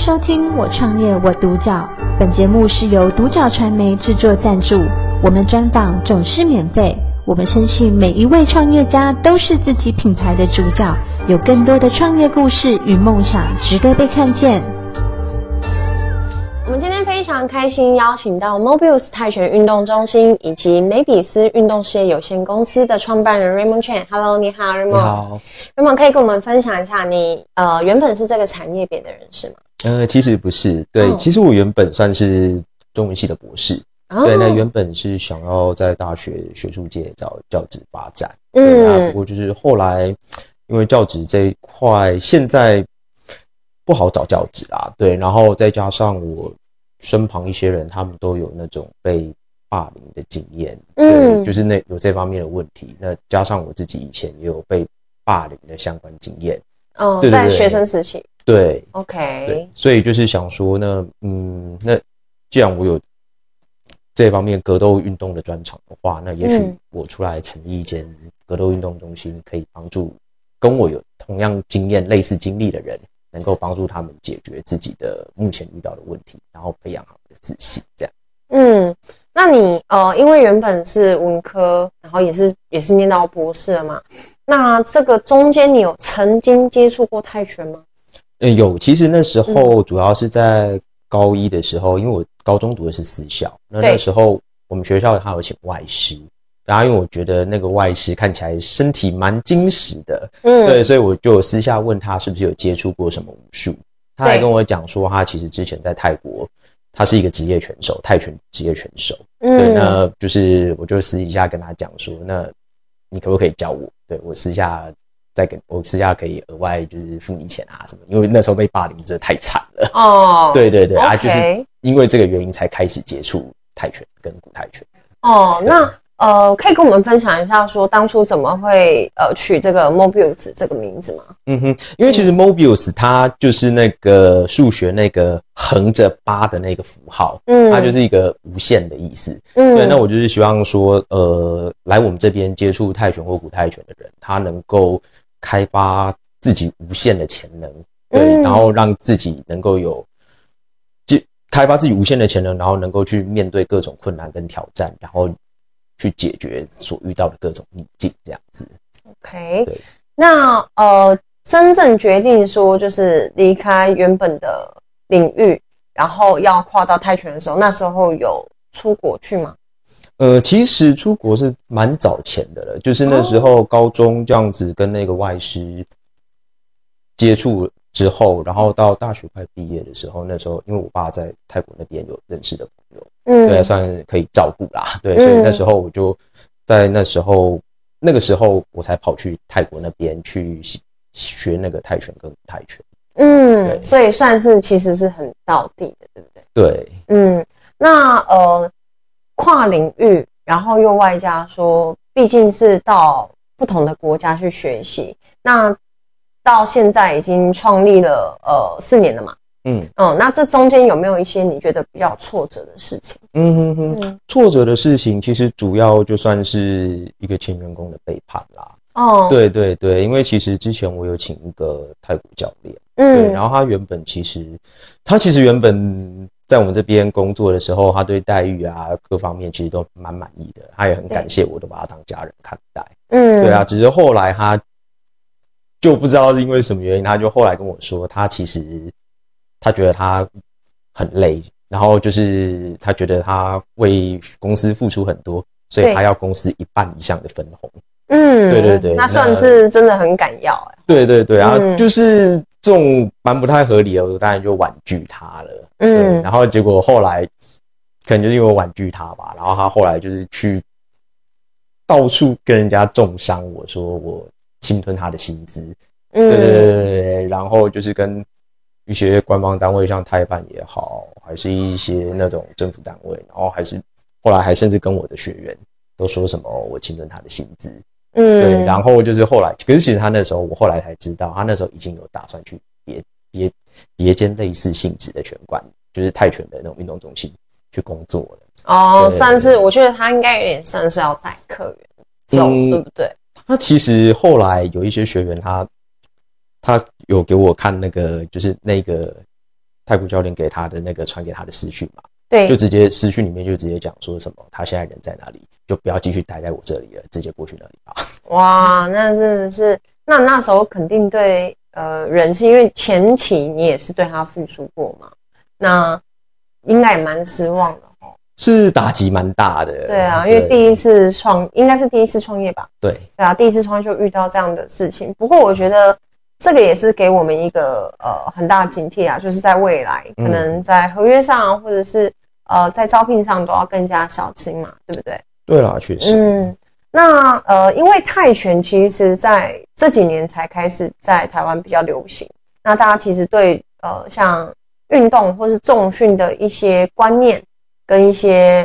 收听我创业我独角，本节目是由独角传媒制作赞助，我们专访总是免费，我们深信每一位创业家都是自己品牌的主角，有更多的创业故事与梦想值得被看见。 我们今天非常开心邀请到 Mobius 泰拳运动中心以及美比斯运动事业有限公司的创办人 Raymond Chen。Hello， 你好 Raymond。 你好 Raymond， 可以跟我们分享一下你原本是这个产业别的人士吗？ 其实不是，对，其实我原本算是中文系的博士，对，那原本是想要在大学学术界找教职发展，对啊，不过就是后来因为教职这一块现在不好找教职啊，对，然后再加上我身旁一些人他们都有那种被霸凌的经验，对，就是有这方面的问题，那加上我自己以前也有被霸凌的相关经验，对， 在学生时期， 对 ，OK， 对，所以就是想说那既然我有这方面格斗运动的专长的话，那也许我出来成立一间格斗运动中心，可以帮助跟我有同样经验、类似经历的人，能够帮助他们解决自己的目前遇到的问题，然后培养好的自信，这样。 那你因为原本是文科，然后也是念到博士了嘛？那这个中间你有曾经接触过泰拳吗？ 有，其实那时候主要是在高一的时候，因为我高中读的是私校，那时候我们学校他有请外师，然后因为我觉得那个外师看起来身体蛮精实的，对，所以我就私下问他是不是有接触过什么武术，他还跟我讲说他其实之前在泰国，他是一个职业拳手，泰拳职业拳手，对，那就是我就私底下跟他讲说，那你可不可以教我？对，我私下可以额外就是付你钱啊什么，因为那时候被霸凌真的太惨了。哦，对对对，就是因为这个原因才开始接触泰拳跟古泰拳。 那可以跟我们分享一下说当初怎么会取这个 Mobius 这个名字吗？ 因为其实 Mobius 它就是那个数学那个横着8的那个符号，它就是一个无限的意思。对，那我就是希望说来我们这边接触泰拳或古泰拳的人，他能够开发自己无限的潜能，对，然后让自己能够开发自己无限的潜能，然后能够去面对各种困难跟挑战，然后去解决所遇到的各种逆境，这样子。 OK， 对，那真正决定说就是离开原本的领域，然后要跨到泰拳的时候，那时候有出国去吗？ 其实出国是蛮早前的了，就是那时候高中这样子跟那个外师接触之后，然后到大学快毕业的时候，那时候因为我爸在泰国那边有认识的朋友，对，算可以照顾啦，对，所以那时候我就在那个时候我才跑去泰国那边去学那个泰拳跟泰拳， 对，所以算是其实是很道地的，对不对？ 对， 那跨领域，然后又外加说，毕竟是到不同的国家去学习，那到现在已经创立了4年了嘛。那这中间有没有一些你觉得比较挫折的事情？ 挫折的事情其实主要就算是一个前员工的背叛啦。对对对，因为其实之前我有请一个泰国教练，对，然后他其实原本在我们这边工作的时候，他对待遇啊各方面其实都蛮满意的，他也很感谢我都把他当家人看待。对啊，只是后来他就不知道是因为什么原因，他就后来跟我说，他觉得他很累，然后就是他觉得他为公司付出很多，所以他要公司1半以上的分红。对对对， 那算是真的很敢要对对对，就是这种蛮不太合理的，我当然就婉拒他了。然后结果后来可能就是因为我婉拒他吧，然后他后来就是去到处跟人家中伤我，说我侵吞他的薪资。对，然后就是跟一些官方单位，像泰办也好，还是一些那种政府单位，然后后来还甚至跟我的学员都说什么我侵吞他的薪资。对，然后就是后来，可是其实他那时候我后来才知道，他那时候已经有打算去别间类似性质的拳馆，就是泰拳的那种运动中心去工作了。 算是我觉得他应该有点算是要带客源走，对不对？ 他其实后来有一些学员他有给我看那个就是那个太古教练给他的那个传给他的私讯嘛， 对， 就直接私讯里面就直接讲说什么他现在人在哪里，就不要继续待在我这里了，直接过去那里吧。 哇，那真的是，那时候肯定对人是因为前期你也是对他付出过嘛，那应该也蛮失望的哦。 是打击蛮大的。 对啊，因为应该是第一次创业吧。 对啊，第一次创业就遇到这样的事情。不过我觉得这个也是给我们一个很大的警惕啊，就是在未来可能在合约上或者是在招聘上都要更加小心嘛，对不对？ 对啦，确实。 那因为泰拳其实在这几年才开始在台湾比较流行，那大家其实对像运动或是重训的一些观念跟一些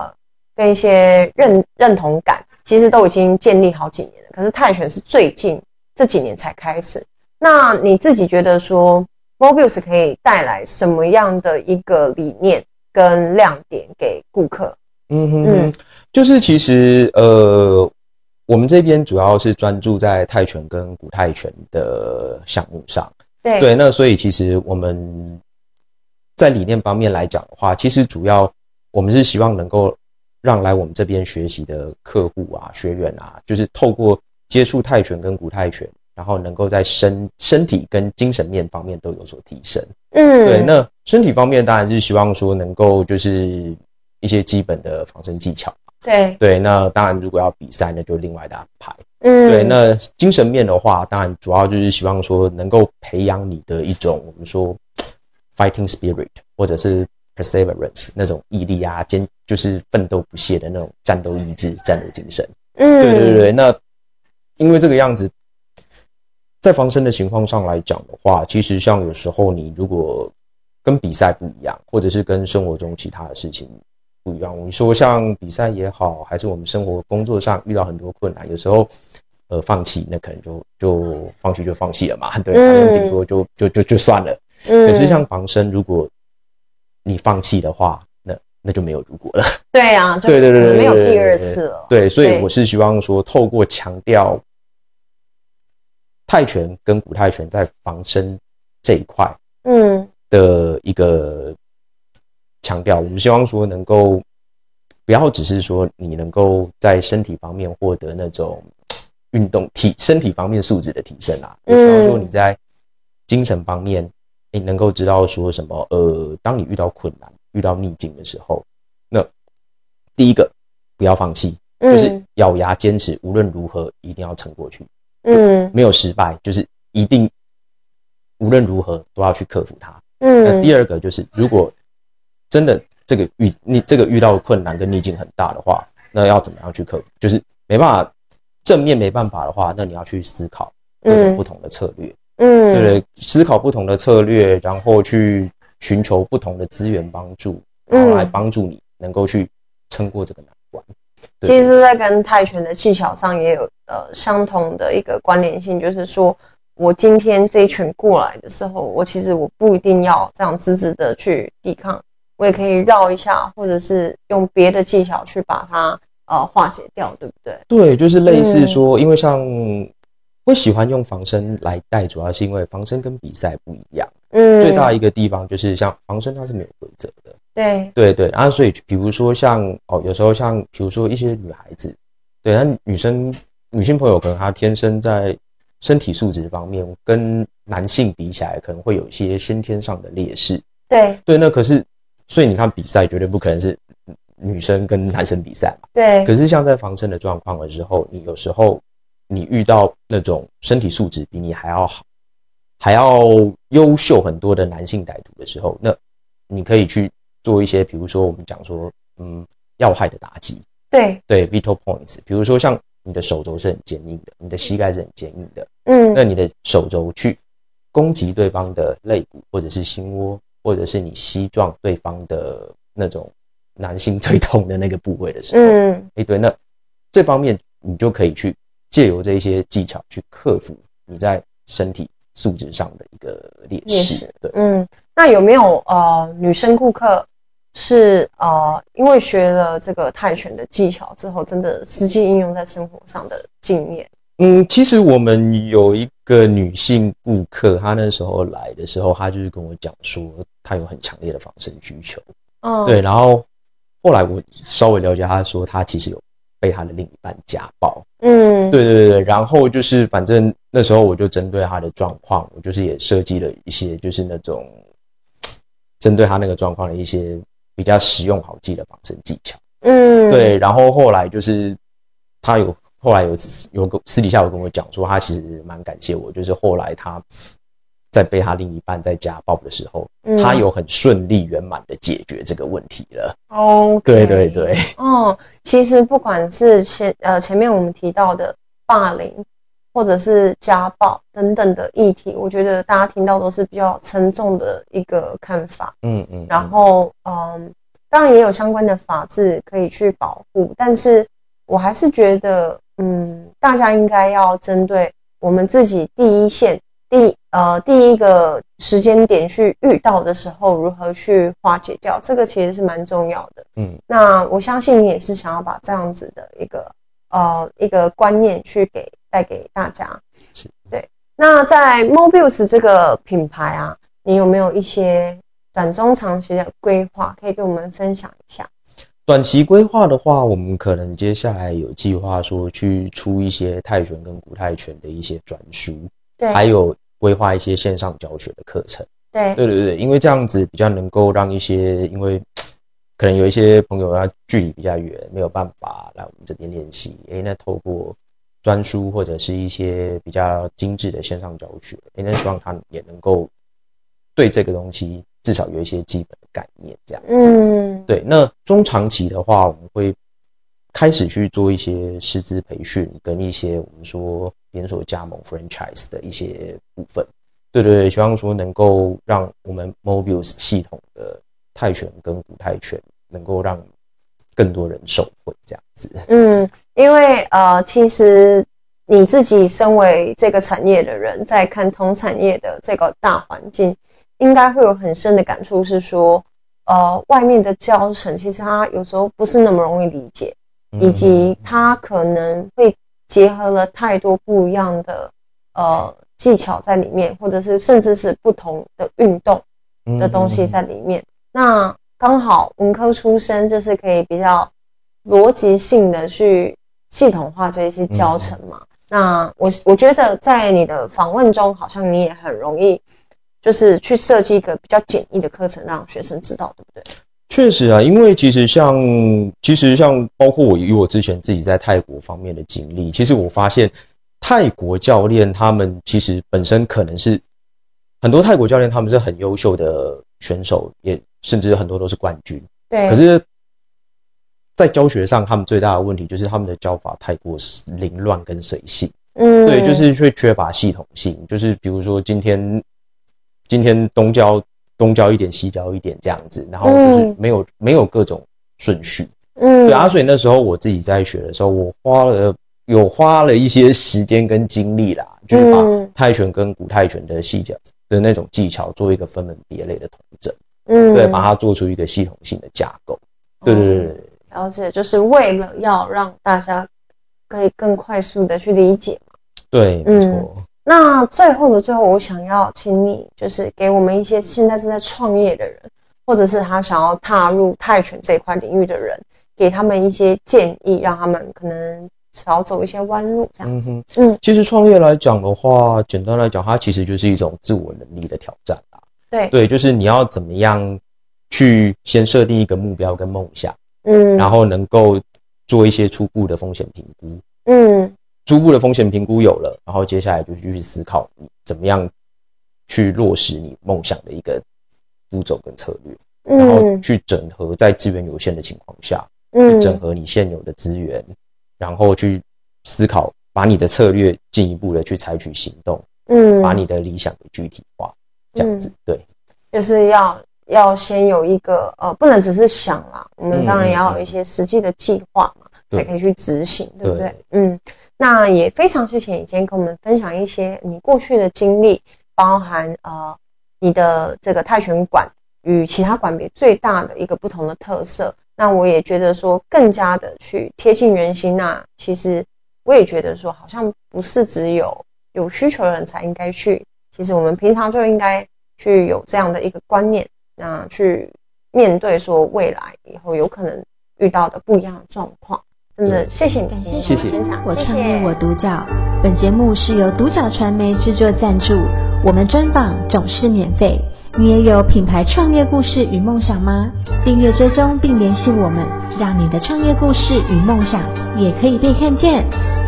认同感，其实都已经建立好几年了。可是泰拳是最近这几年才开始。那你自己觉得说 Mobius 可以带来什么样的一个理念跟亮点给顾客？ 就是其实我们这边主要是专注在泰拳跟古泰拳的项目上。对，那所以其实我们在理念方面来讲的话，其实主要我们是希望能够让来我们这边学习的客户啊、学员啊，就是透过接触泰拳跟古泰拳，然后能够在身体跟精神面方面都有所提升。对，那身体方面当然是希望说能够就是一些基本的防身技巧。对，那当然如果要比赛那就另外的安排。对，那精神面的话，当然主要就是希望说能够培养你的一种我们说 fighting spirit 或者是 perseverance 那种毅力啊，就是奋斗不懈的那种战斗意志、战斗精神。对，那因为这个样子，在防身的情况上来讲的话，其实像有时候你如果跟比赛不一样，或者是跟生活中其他的事情不一样，你说像比赛也好，还是我们生活工作上遇到很多困难，有时候放弃，那可能就放弃就放弃了嘛，对，反正顶多就算了。可是像防身，如果你放弃的话，那就没有如果了。 对啊，就可能没有第二次了。 对，所以我是希望说，透过强调泰拳跟古泰拳在防身这一块，的一个强调，我们希望说能够不要只是说你能够在身体方面获得那种运动身体方面素质的提升啊，也希望说你在精神方面你能够知道说什么当你遇到困难遇到逆境的时候，那第一个不要放弃，就是咬牙坚持，无论如何一定要撑过去。没有失败，就是一定无论如何都要去克服它。那第二个就是如果真的这个遇到困难跟逆境很大的话，那要怎么样去克服？就是没办法正面没办法的话，那你要去思考各种不同的策略。对不对？思考不同的策略，然后去寻求不同的资源帮助，然后来帮助你能够去撑过这个难关。 其实在跟泰拳的技巧上也有相同的一个关联性，就是说我今天这一拳过来的时候，我其实我不一定要这样直直的去抵抗，我也可以绕一下，或者是用别的技巧去把它化解掉，对不对？ 对，就是类似说，因为像会喜欢用防身来带，主要是因为防身跟比赛不一样。最大一个地方就是像防身它是没有规则的。对，然后所以比如说像有时候像比如说一些女孩子，对，那女性朋友可能她天生在身体素质方面跟男性比起来，可能会有一些先天上的劣势。对，那可是所以你看比赛绝对不可能是女生跟男生比赛嘛。 对。 可是像在防身的状况的时候，你有时候你遇到那种身体素质比你还要好、还要优秀很多的男性歹徒的时候，那你可以去做一些，比如说我们讲说，要害的打击。对 ，vital points， 比如说像你的手肘是很坚硬的，你的膝盖是很坚硬的，那你的手肘去攻击对方的肋骨或者是心窝，或者是你膝撞对方的那种男性最痛的那个部位的时候，对，那这方面你就可以去借由这些技巧去克服你在身体素质上的一个劣势。对， 那有没有女生顾客是因为学了这个泰拳的技巧之后，真的实际应用在生活上的经验？ 其实我们有一个女性顾客，她那时候来的时候，她就是跟我讲说，她有很强烈的防身需求。对，然后后来我稍微了解，她说她其实有被她的另一半家暴。对，然后就是反正那时候我就针对她的状况，我就是也设计了一些就是那种针对她那个状况的一些比较实用好记的防身技巧。对，然后后来就是她后来有私底下有跟我讲说，他其实蛮感谢我，就是后来他在被他另一半在家暴的时候，他有很顺利圆满的解决这个问题了。对。 其实不管是前面我们提到的霸凌或者是家暴等等的议题，我觉得大家听到都是比较沉重的一个看法。然后当然也有相关的法制可以去保护，但是我还是觉得大家应该要针对我们自己第一线第一个时间点去遇到的时候如何去化解掉，这个其实是蛮重要的。那我相信你也是想要把这样子的一个观念去带给大家。对。那在 Mobius 这个品牌啊，你有没有一些短中长期的规划可以跟我们分享一下？ 短期规划的话，我们可能接下来有计划说去出一些泰拳跟古泰拳的一些专书，对，还有规划一些线上教学的课程。对，因为这样子比较能够让一些，因为可能有一些朋友距离比较远，没有办法来我们这边练习，那透过专书或者是一些比较精致的线上教学，那希望他也能够对这个东西至少有一些基本的概念这样子。对，那中长期的话，我们会开始去做一些师资培训跟一些我们说连锁加盟 franchise 的一些部分。对，希望说能够让我们 Mobius 系统的泰拳跟古泰拳能够让更多人受惠这样子。 因为其实你自己身为这个产业的人，在看同产业的这个大环境，应该会有很深的感触，是说外面的教程其实它有时候不是那么容易理解，以及它可能会结合了太多不一样的技巧在里面，或者是甚至是不同的运动的东西在里面。那刚好文科出身，就是可以比较逻辑性的去系统化这些教程嘛。那我觉得在你的访问中，好像你也很容易就是去设计一个比较简易的课程，让学生知道，对不对？ 确实啊，因为其实像包括以我之前自己在泰国方面的经历，其实我发现泰国教练他们其实本身可能是很多泰国教练他们是很优秀的选手，也甚至很多都是冠军。对。可是在教学上他们最大的问题就是他们的教法太过凌乱跟随性。对，就是会缺乏系统性，就是比如说今天东教一点西教一点这样子，然后就是没有各种顺序。对啊，所以那时候我自己在学的时候，我花了一些时间跟精力啦，就是把泰拳跟古泰拳的细节的那种技巧做一个分门别类的统整。对，把它做出一个系统性的架构。对。 了解，就是为了要让大家可以更快速的去理解嘛。 对，没错。 那最后，我想要请你就是给我们一些现在正在创业的人，或者是他想要踏入泰拳这一块领域的人，给他们一些建议，让他们可能少走一些弯路这样子。 其实创业来讲的话，简单来讲，它其实就是一种自我能力的挑战啦。对，就是你要怎么样去先设定一个目标跟梦想。然后能够做一些初步的风险评估。初步的风险评估有了，然后接下来就去思考你怎么样去落实你梦想的一个步骤跟策略，然后去整合在资源有限的情况下，去整合你现有的资源，然后去思考把你的策略进一步的去采取行动，把你的理想给具体化，这样子。对， 就是要先有一个不能只是想啦，我们当然也要有一些实际的计划嘛，才可以去执行，对不对？那也非常谢谢你今天跟我们分享一些你过去的经历，包含你的这个泰拳馆与其他馆别最大的一个不同的特色。那我也觉得说更加的去贴近人心，那其实我也觉得说好像不是只有需求的人才应该去，其实我们平常就应该去有这样的一个观念，那去面对说未来以后有可能遇到的不一样的状况。真的谢谢你今天的分享， 我创业我独角。本节目是由独角传媒制作赞助，我们专访总是免费。你也有品牌创业故事与梦想吗？订阅追踪并联系我们，让你的创业故事与梦想也可以被看见。